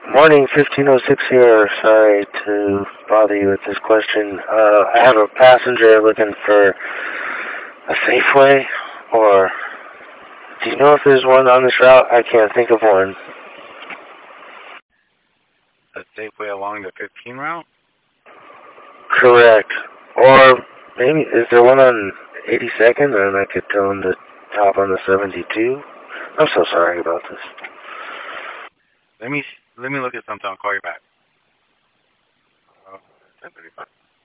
Morning, 1506 here. Sorry to bother you with this question. I have a passenger looking for a Safeway, or do you know if there's one on this route? I can't think of one. A Safeway along the 15 route? Correct. Or maybe, is there one on 82nd? And I could tell him to hop on the 72? I'm so sorry about this. Let me look at something. I'll call you back. 10:35.